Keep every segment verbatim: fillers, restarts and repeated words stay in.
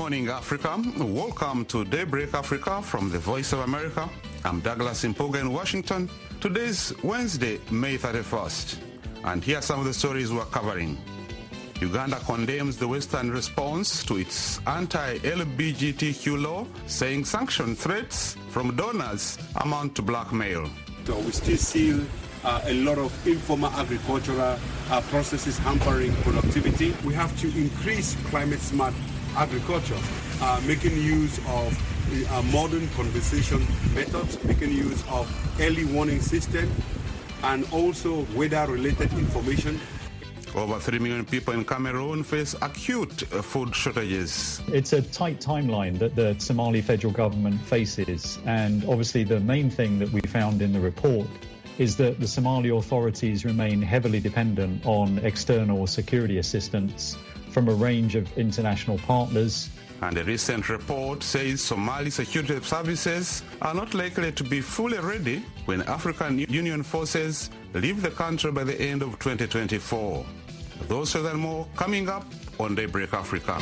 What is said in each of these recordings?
morning, Africa. Welcome to Daybreak Africa from the Voice of America. I'm Douglas Impuga in Washington. Today's Wednesday, May thirty-first. And here are some of the stories we're covering. Uganda condemns the Western response to its anti-L G B T Q law, saying sanction threats from donors amount to blackmail. So we still see uh, a lot of informal agricultural uh, processes hampering productivity. We have to increase climate-smart agriculture, uh, making use of uh, modern conservation methods, making use of early warning system, and also weather-related information. Over three million people in Cameroon face acute food shortages. It's a tight timeline that the Somali federal government faces, and obviously the main thing that we found in the report is that the Somali authorities remain heavily dependent on external security assistance from a range of international partners. And a recent report says Somali security services are not likely to be fully ready when African Union forces leave the country by the end of twenty twenty-four. Those and more coming up on Daybreak Africa.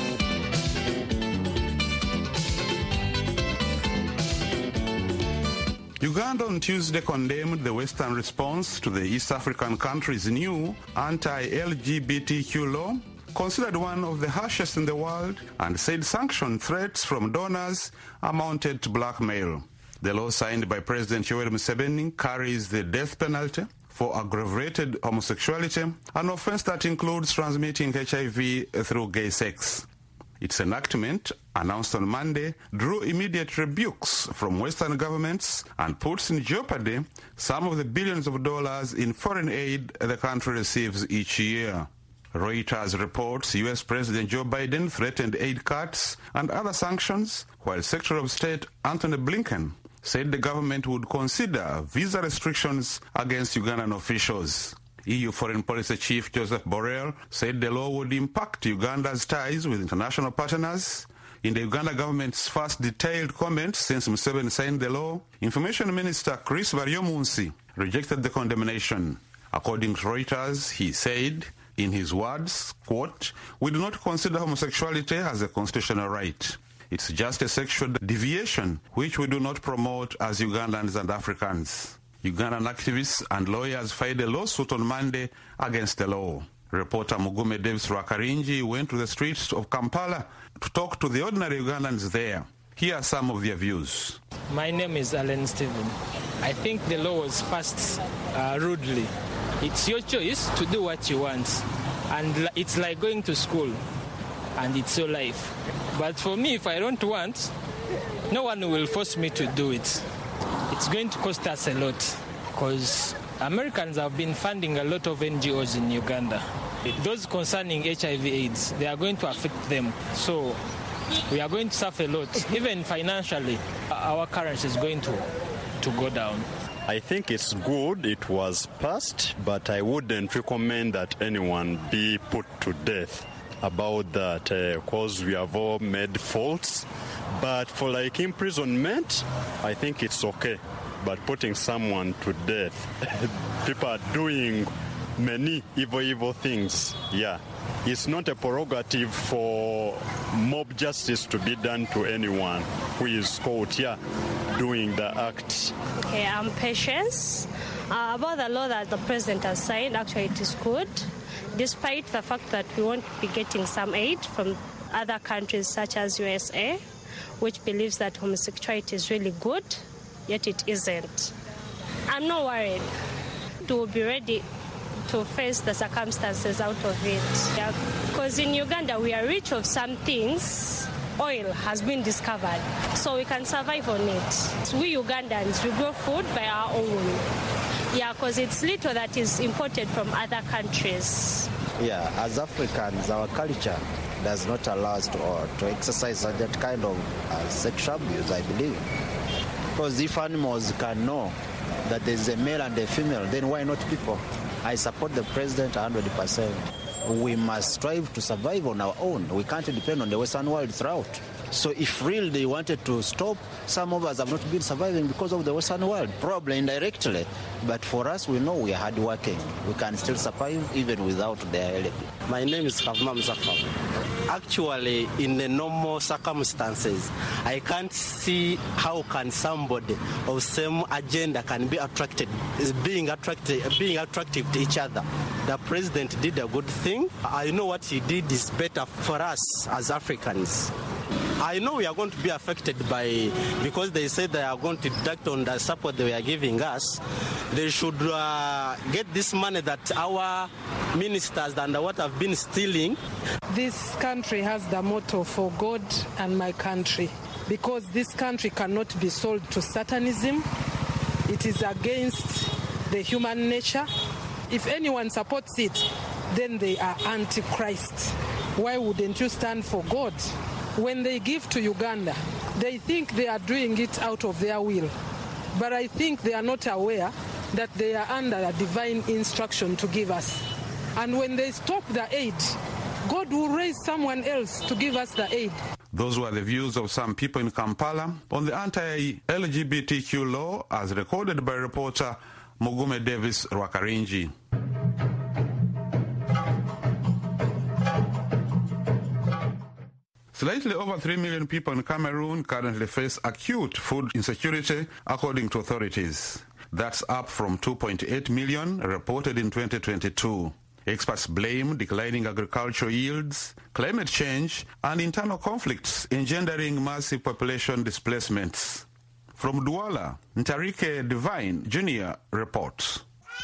Uganda on Tuesday condemned the Western response to the East African country's new anti-L G B T Q law, considered one of the harshest in the world, and said sanction threats from donors amounted to blackmail. The law signed by President Yoweri Museveni carries the death penalty for aggravated homosexuality, an offense that includes transmitting H I V through gay sex. Its enactment, announced on Monday, drew immediate rebukes from Western governments and puts in jeopardy some of the billions of dollars in foreign aid the country receives each year. Reuters reports U S President Joe Biden threatened aid cuts and other sanctions, while Secretary of State Antony Blinken said the government would consider visa restrictions against Ugandan officials. E U Foreign Policy Chief Joseph Borrell said the law would impact Uganda's ties with international partners. In the Uganda government's first detailed comment since Museveni signed the law, Information Minister Chris Baryomunsi rejected the condemnation. According to Reuters, he said, in his words, quote, "We do not consider homosexuality as a constitutional right. It's just a sexual deviation which we do not promote as Ugandans and Africans." Ugandan activists and lawyers filed a lawsuit on Monday against the law. Reporter Mugume Davis Rwakaringi went to the streets of Kampala to talk to the ordinary Ugandans there. Here are some of their views. My name is Alan Stephen. I think the law was passed uh, rudely. It's your choice to do what you want. And it's like going to school, and it's your life. But for me, if I don't want, no one will force me to do it. It's going to cost us a lot, because Americans have been funding a lot of N G Os in Uganda. Those concerning H I V AIDS, they are going to affect them. So we are going to suffer a lot. Even financially, our currency is going to, to go down. I think it's good it was passed, but I wouldn't recommend that anyone be put to death about that, because uh, we have all made faults. But for like imprisonment, I think it's okay. But putting someone to death, people are doing many evil, evil things. Yeah. It's not a prerogative for mob justice to be done to anyone who is caught here doing the act. Okay, I'm Patience. Uh, about the law that the president has signed, actually it is good, despite the fact that we won't be getting some aid from other countries such as U S A, which believes that homosexuality is really good, yet it isn't. I'm not worried. To be ready to face the circumstances out of it. Yeah, because in Uganda we are rich of some things. Oil has been discovered, so we can survive on it. So we Ugandans, we grow food by our own. Yeah, because it's little that is imported from other countries. Yeah, as Africans, our culture does not allow us to, uh, to exercise that kind of uh, sexual abuse, I believe. Because if animals can know that there's a male and a female, then why not people? I support the president one hundred percent. We must strive to survive on our own. We can't depend on the Western world throughout. So if really they wanted to stop, some of us have not been surviving because of the Western world, probably indirectly. But for us, we know we are hardworking. We can still survive even without their help. My name is Kavma Mzafar. Actually, in the normal circumstances, I can't see how can somebody of same agenda can be attracted, being attracted, being attractive to each other. The president did a good thing. I know what he did is better for us as Africans. I know we are going to be affected by, because they said they are going to deduct on the support they are giving us. They should uh, get this money that our ministers and what have been stealing. This country has the motto for God and my country, because this country cannot be sold to Satanism. It is against the human nature. If anyone supports it, then they are anti-Christ. Why wouldn't you stand for God? When they give to Uganda, they think they are doing it out of their will. But I think they are not aware that they are under a divine instruction to give us. And when they stop the aid, God will raise someone else to give us the aid. Those were the views of some people in Kampala on the anti-L G B T Q law as recorded by reporter Mugume Davis Rwakarinji. Slightly over three million people in Cameroon currently face acute food insecurity, according to authorities. That's up from two point eight million reported in twenty twenty-two. Experts blame declining agricultural yields, climate change, and internal conflicts engendering massive population displacements. From Douala, Ntarike Divine Junior reports.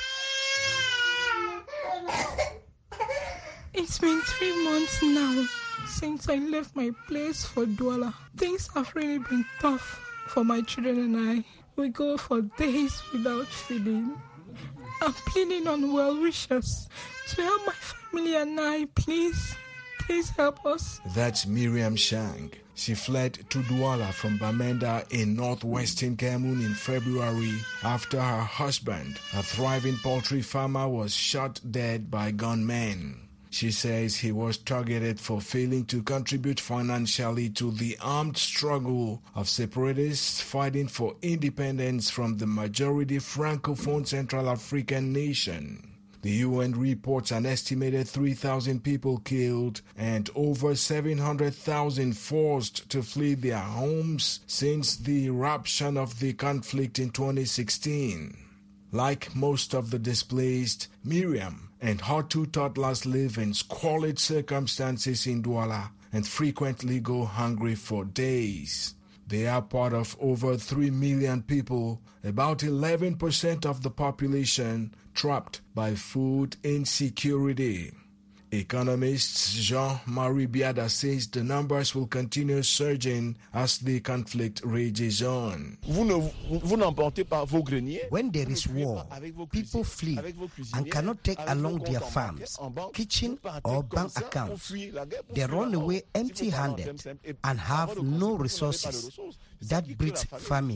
It's been three months now since I left my place for Douala. Things have really been tough for my children and I. We go for days without feeding. I'm pleading on well-wishers to help my family and I. Please, please help us. That's Miriam Shang. She fled to Douala from Bamenda in northwestern Cameroon in February after her husband, a thriving poultry farmer, was shot dead by gunmen. She says he was targeted for failing to contribute financially to the armed struggle of separatists fighting for independence from the majority Francophone Central African nation. The U N reports an estimated three thousand people killed and over seven hundred thousand forced to flee their homes since the eruption of the conflict in twenty sixteen. Like most of the displaced, Miriam and her two toddlers live in squalid circumstances in Douala and frequently go hungry for days. They are part of over three million people, about eleven percent of the population, trapped by food insecurity. Economist Jean-Marie Biada says the numbers will continue surging as the conflict rages on. When there is war, people flee and cannot take along their farms, kitchen or bank accounts. They run away empty-handed and have no resources. That breeds famine.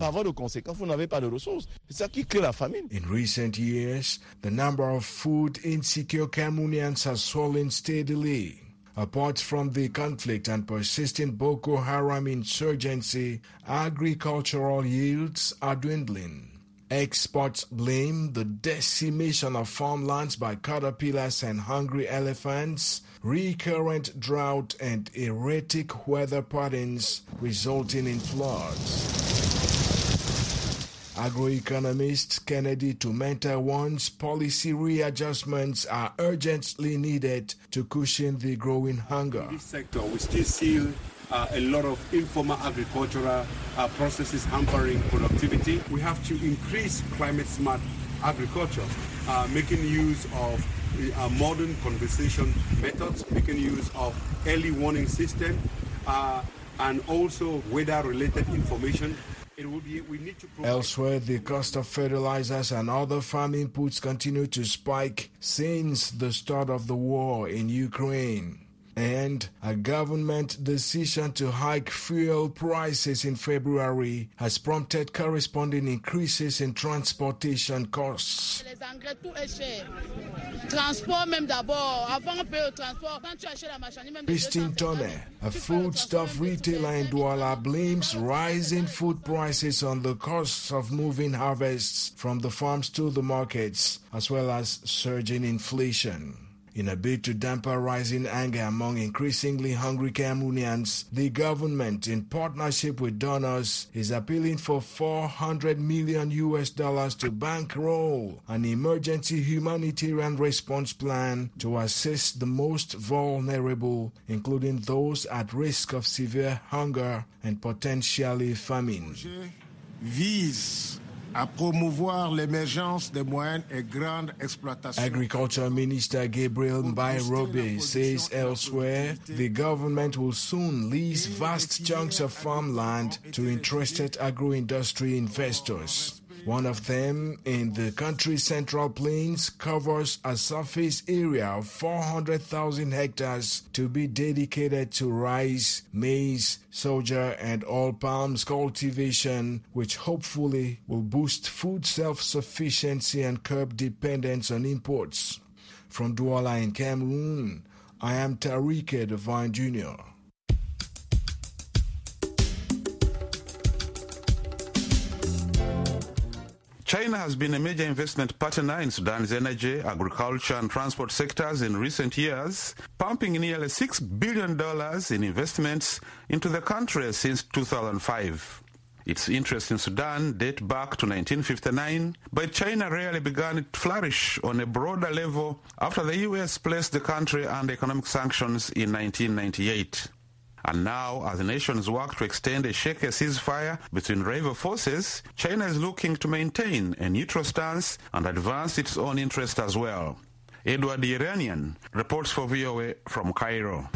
In recent years, the number of food insecure Cameroonians has swollen steadily. Apart from the conflict and persistent Boko Haram insurgency, agricultural yields are dwindling. Experts blame the decimation of farmlands by caterpillars and hungry elephants, recurrent drought, and erratic weather patterns resulting in floods. Agroeconomist Kennedy Tumenta warns policy readjustments are urgently needed to cushion the growing hunger. In this sector, we still see uh, a lot of informal agricultural uh, processes hampering productivity. We have to increase climate-smart agriculture, uh, making use of uh, modern conservation methods, making use of early warning system, uh, and also weather-related information. It will be, we need to Elsewhere, the cost of fertilizers and other farm inputs continue to spike since the start of the war in Ukraine. And a government decision to hike fuel prices in February has prompted corresponding increases in transportation costs. Christine Tone, a foodstuff retailer in Douala, blames rising food prices on the costs of moving harvests from the farms to the markets, as well as surging inflation. In a bid to damper rising anger among increasingly hungry Cameroonians, the government, in partnership with donors, is appealing for four hundred million U S dollars to bankroll an emergency humanitarian response plan to assist the most vulnerable, including those at risk of severe hunger and potentially famine. Vise à promouvoir l'émergence des moyennes et grandes exploitations. Agriculture Minister Gabriel Mbairobe says elsewhere the government will soon lease vast chunks of farmland to interested agro-industry investors. One of them, in the country's central plains, covers a surface area of four hundred thousand hectares to be dedicated to rice, maize, soja, and oil palms cultivation, which hopefully will boost food self-sufficiency and curb dependence on imports. From Douala in Cameroon, I am Tarique Devine Junior China has been a major investment partner in Sudan's energy, agriculture and transport sectors in recent years, pumping nearly six billion dollars in investments into the country since two thousand five. Its interests in Sudan date back to nineteen fifty-nine, but China really began to flourish on a broader level after the U S placed the country under economic sanctions in nineteen ninety-eight. And now, as the nations work to extend a shaky ceasefire between rival forces, China is looking to maintain a neutral stance and advance its own interest as well. Edward Iranian reports for V O A from Cairo.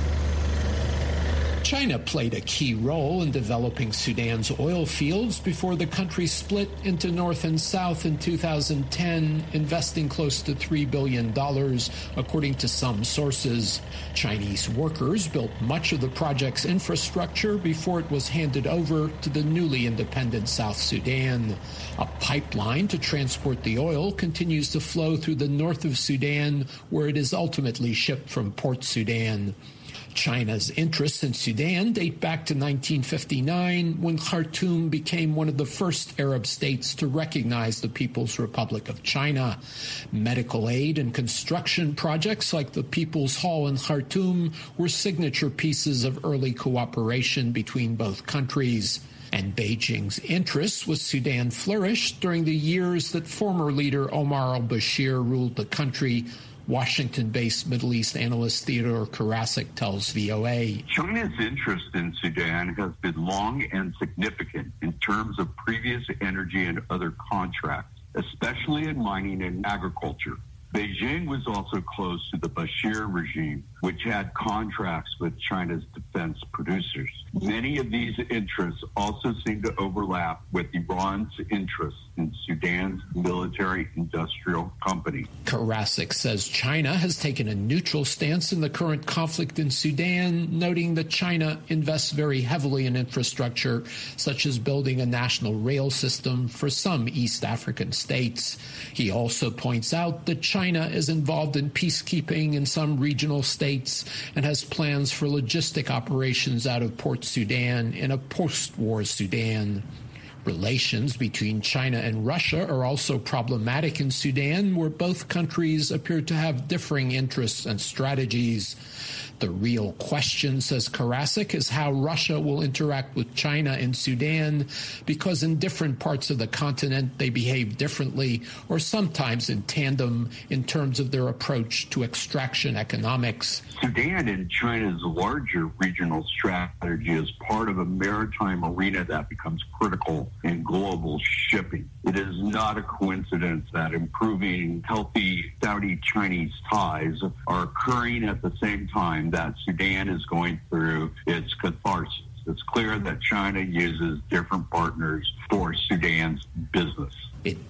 China played a key role in developing Sudan's oil fields before the country split into North and South in two thousand ten, investing close to three billion dollars, according to some sources. Chinese workers built much of the project's infrastructure before it was handed over to the newly independent South Sudan. A pipeline to transport the oil continues to flow through the north of Sudan, where it is ultimately shipped from Port Sudan. China's interests in Sudan date back to nineteen fifty-nine, when Khartoum became one of the first Arab states to recognize the People's Republic of China. Medical aid and construction projects like the People's Hall in Khartoum were signature pieces of early cooperation between both countries. And Beijing's interests with Sudan flourished during the years that former leader Omar al-Bashir ruled the country. Washington-based Middle East analyst Theodore Karasik tells V O A. China's interest in Sudan has been long and significant in terms of previous energy and other contracts, especially in mining and agriculture. Beijing was also close to the Bashir regime, which had contracts with China's defense producers. Many of these interests also seem to overlap with Iran's interests in Sudan's military-industrial company. Karasik says China has taken a neutral stance in the current conflict in Sudan, noting that China invests very heavily in infrastructure, such as building a national rail system for some East African states. He also points out that China is involved in peacekeeping in some regional states and has plans for logistic operations out of Port Sudan in a post-war Sudan. Relations between China and Russia are also problematic in Sudan, where both countries appear to have differing interests and strategies. The real question, says Karasik, is how Russia will interact with China in Sudan, because in different parts of the continent they behave differently, or sometimes in tandem, in terms of their approach to extraction economics. Sudan and China's larger regional strategy is part of a maritime arena that becomes critical in global shipping. It is not a coincidence that improving healthy Saudi-Chinese ties are occurring at the same time that Sudan is going through its catharsis. It's clear that China uses different partners for Sudan's business. It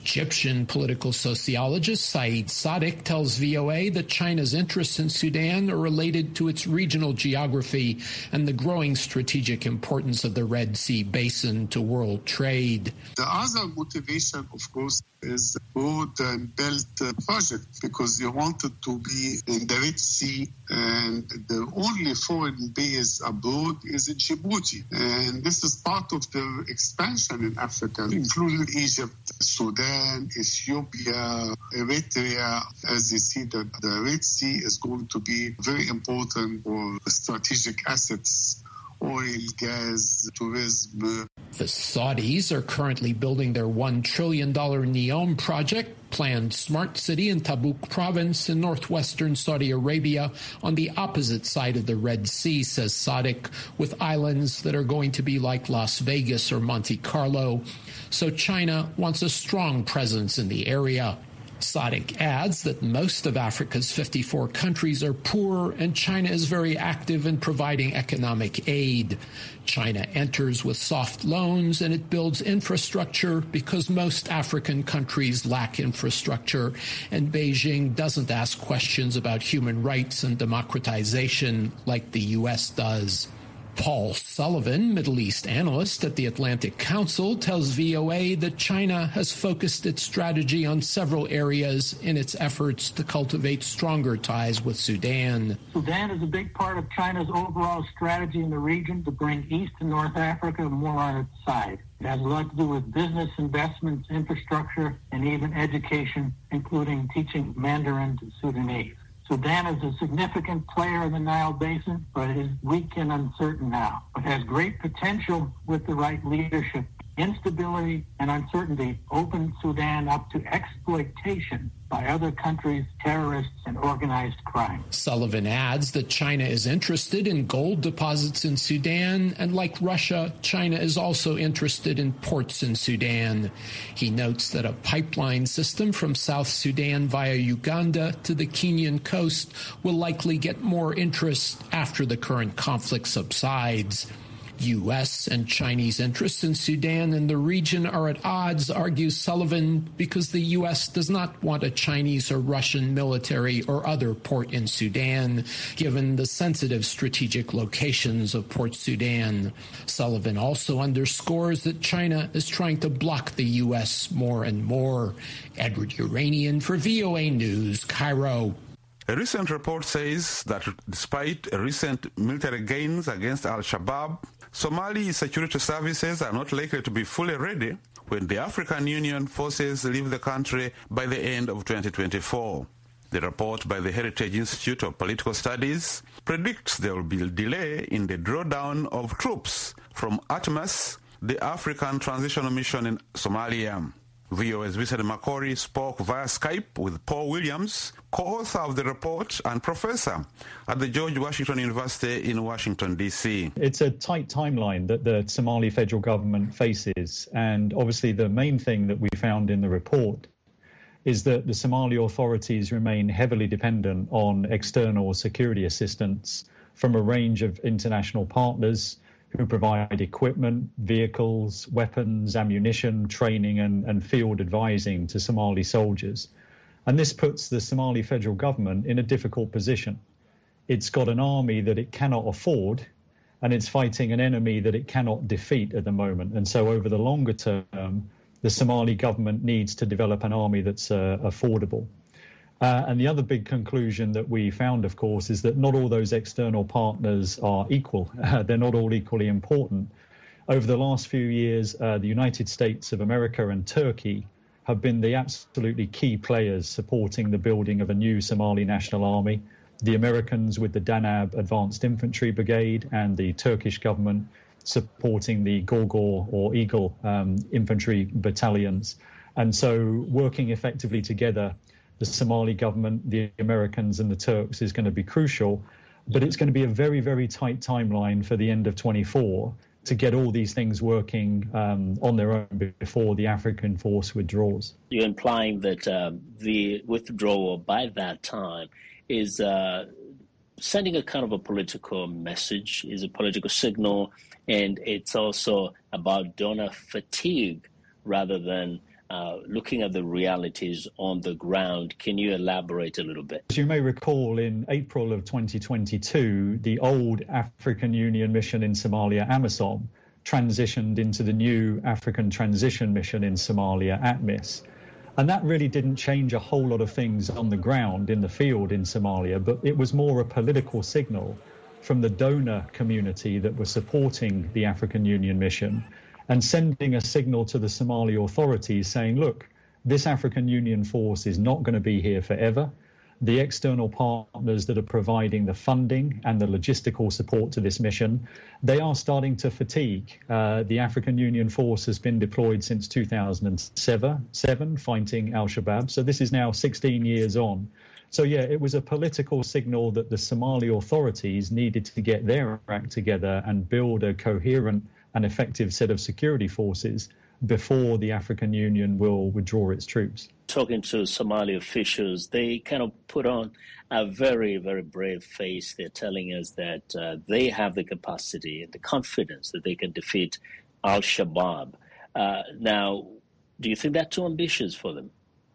Egyptian political sociologist Saeed Sadiq tells V O A that China's interests in Sudan are related to its regional geography and the growing strategic importance of the Red Sea basin to world trade. The other motivation, of course, is the road and belt project, because you wanted to be in the Red Sea, and the only foreign base abroad is in Djibouti. And this is part of the expansion in Africa, including Egypt, Sudan, Ethiopia, Eritrea, as they see that the Red Sea is going to be very important for strategic assets, oil, gas, tourism. The Saudis are currently building their one trillion dollars NEOM project, planned smart city in Tabuk province in northwestern Saudi Arabia on the opposite side of the Red Sea, says Sadiq, with islands that are going to be like Las Vegas or Monte Carlo. So China wants a strong presence in the area. Sadiq adds that most of Africa's fifty-four countries are poor, and China is very active in providing economic aid. China enters with soft loans, and it builds infrastructure because most African countries lack infrastructure, and Beijing doesn't ask questions about human rights and democratization like the U S does. Paul Sullivan, Middle East analyst at the Atlantic Council, tells V O A that China has focused its strategy on several areas in its efforts to cultivate stronger ties with Sudan. Sudan is a big part of China's overall strategy in the region to bring East and North Africa more on its side. It has a lot to do with business investments, infrastructure, and even education, including teaching Mandarin to Sudanese. Sudan is a significant player in the Nile Basin, but it is weak and uncertain now. It has great potential with the right leadership. Instability and uncertainty open Sudan up to exploitation by other countries, terrorists, and organized crime. Sullivan adds that China is interested in gold deposits in Sudan, and like Russia, China is also interested in ports in Sudan. He notes that a pipeline system from South Sudan via Uganda to the Kenyan coast will likely get more interest after the current conflict subsides. U S and Chinese interests in Sudan and the region are at odds, argues Sullivan, because the U S does not want a Chinese or Russian military or other port in Sudan, given the sensitive strategic locations of Port Sudan. Sullivan also underscores that China is trying to block the U S more and more. Edward Uranian for V O A News, Cairo. A recent report says that despite recent military gains against Al-Shabaab, Somali security services are not likely to be fully ready when the African Union forces leave the country by the end of twenty twenty-four. The report by the Heritage Institute of Political Studies predicts there will be a delay in the drawdown of troops from ATMIS, the African Transitional Mission in Somalia. V O A's Vincent Makori spoke via Skype with Paul Williams, co-author of the report and professor at the George Washington University in Washington, D C. It's a tight timeline that the Somali federal government faces, and obviously the main thing that we found in the report is that the Somali authorities remain heavily dependent on external security assistance from a range of international partners who provide equipment, vehicles, weapons, ammunition, training and, and field advising to Somali soldiers. And this puts the Somali federal government in a difficult position. It's got an army that it cannot afford, and it's fighting an enemy that it cannot defeat at the moment. And so over the longer term, the Somali government needs to develop an army that's uh, affordable. Uh, and the other big conclusion that we found, of course, is that not all those external partners are equal. Uh, they're not all equally important. Over the last few years, uh, the United States of America and Turkey have been the absolutely key players supporting the building of a new Somali National Army. The Americans with the Danab Advanced Infantry Brigade, and the Turkish government supporting the Gorgor or Eagle um, infantry battalions. And so working effectively together, the Somali government, the Americans and the Turks is going to be crucial, but it's going to be a very, very tight timeline for the end of twenty-four to get all these things working um, on their own before the African force withdraws. You're implying that uh, the withdrawal by that time is uh, sending a kind of a political message, is a political signal, and it's also about donor fatigue rather than uh, looking at the realities on the ground. Can you elaborate a little bit? As you may recall, in April of twenty twenty-two, the old African Union mission in Somalia, AMISOM, transitioned into the new African Transition Mission in Somalia, ATMIS. And that really didn't change a whole lot of things on the ground in the field in Somalia, but it was more a political signal from the donor community that were supporting the African Union mission and sending a signal to the Somali authorities saying, look, this African Union force is not going to be here forever. The external partners that are providing the funding and the logistical support to this mission, they are starting to fatigue. Uh, the African Union force has been deployed since two thousand seven, fighting al-Shabaab. So this is now sixteen years on. So, yeah, it was a political signal that the Somali authorities needed to get their act together and build a coherent and effective set of security forces before the African Union will withdraw its troops. Talking to Somali officials, they kind of put on a very, very brave face. They're telling us that uh, they have the capacity and the confidence that they can defeat al-Shabaab. Uh, now, do you think that's too ambitious for them?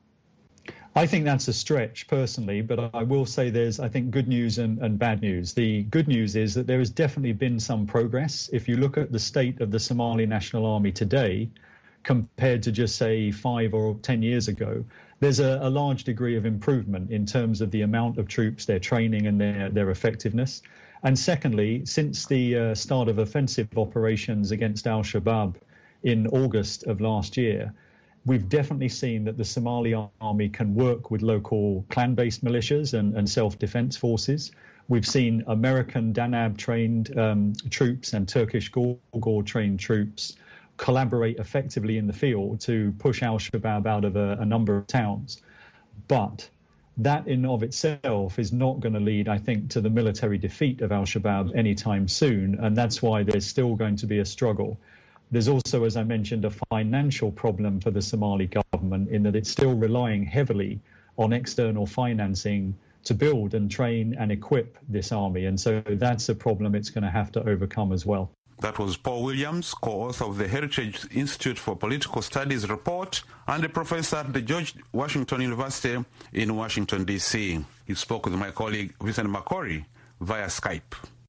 I think that's a stretch, personally, but I will say there's, I think, good news and, and bad news. The good news is that there has definitely been some progress. If you look at the state of the Somali National Army today, compared to just, say, five or ten years ago, there's a, a large degree of improvement in terms of the amount of troops, their training and their, their effectiveness. And secondly, since the uh, start of offensive operations against al-Shabaab in August of last year, we've definitely seen that the Somali army can work with local clan-based militias and, and self-defense forces. We've seen American Danab-trained um, troops and Turkish Gorgor-trained troops collaborate effectively in the field to push al-Shabaab out of a, a number of towns. But that in of itself is not going to lead, I think, to the military defeat of al-Shabaab anytime soon, and that's why there's still going to be a struggle. There's also, as I mentioned, a financial problem for the Somali government in that it's still relying heavily on external financing to build and train and equip this army, and so that's a problem it's going to have to overcome as well. That was Paul Williams, co-author of the Heritage Institute for Political Studies report and a professor at the George Washington University in Washington, D C He spoke with my colleague Vincent Makori via Skype.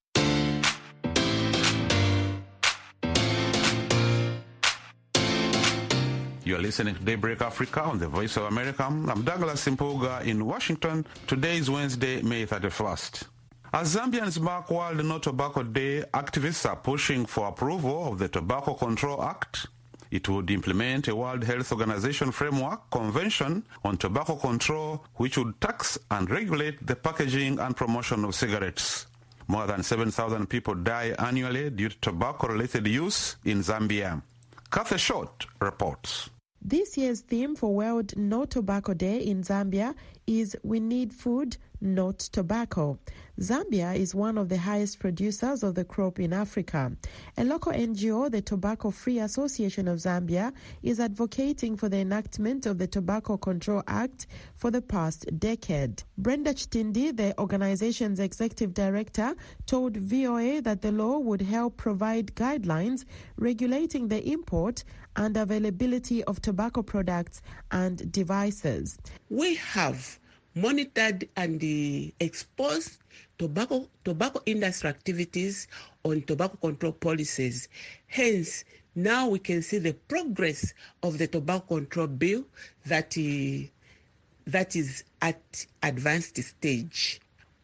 You are listening to Daybreak Africa on the Voice of America. I'm Douglas Simpoga in Washington. Today is Wednesday, May thirty-first. As Zambians mark World No Tobacco Day, activists are pushing for approval of the Tobacco Control Act. It would implement a World Health Organization framework convention on tobacco control, which would tax and regulate the packaging and promotion of cigarettes. More than seven thousand people die annually due to tobacco-related use in Zambia. Kathy Short reports. This year's theme for World No Tobacco Day in Zambia is We Need Food, Not Tobacco. Zambia is one of the highest producers of the crop in Africa. A local N G O, the Tobacco Free Association of Zambia, is advocating for the enactment of the Tobacco Control Act for the past decade. Brenda Chitindi, the organization's executive director, told V O A that the law would help provide guidelines regulating the import and availability of tobacco products and devices. We have monitored and uh, exposed tobacco tobacco industry activities on tobacco control policies. Hence, now we can see the progress of the tobacco control bill that uh, that is at advanced stage.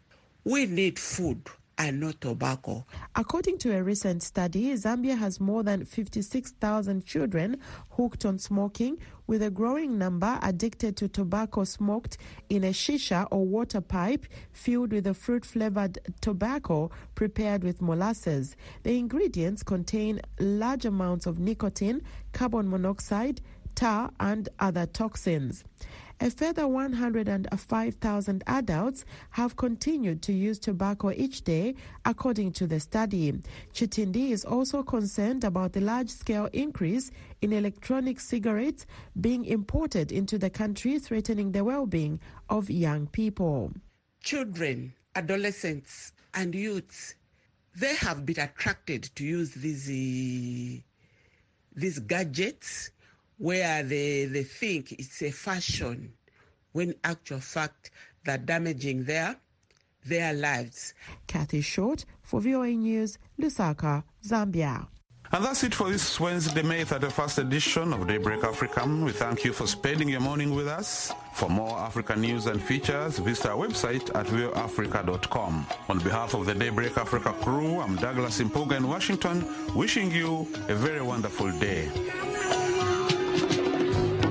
We need food and not tobacco. According to a recent study, Zambia has more than fifty-six thousand children hooked on smoking, with a growing number addicted to tobacco smoked in a shisha or water pipe filled with a fruit-flavored tobacco prepared with molasses. The ingredients contain large amounts of nicotine, carbon monoxide, tar, and other toxins. A further one hundred five thousand adults have continued to use tobacco each day, according to the study. Chitindi is also concerned about the large-scale increase in electronic cigarettes being imported into the country, threatening the well-being of young people. Children, adolescents, and youths, they have been attracted to use these, uh, these gadgets, where they, they think it's a fashion, when actual fact they're damaging their, their lives. Kathy Short for V O A News, Lusaka, Zambia. And that's it for this Wednesday, May thirty-first edition of Daybreak Africa. We thank you for spending your morning with us. For more African news and features, visit our website at v o africa dot com. On behalf of the Daybreak Africa crew, I'm Douglas Impuga in Washington, wishing you a very wonderful day.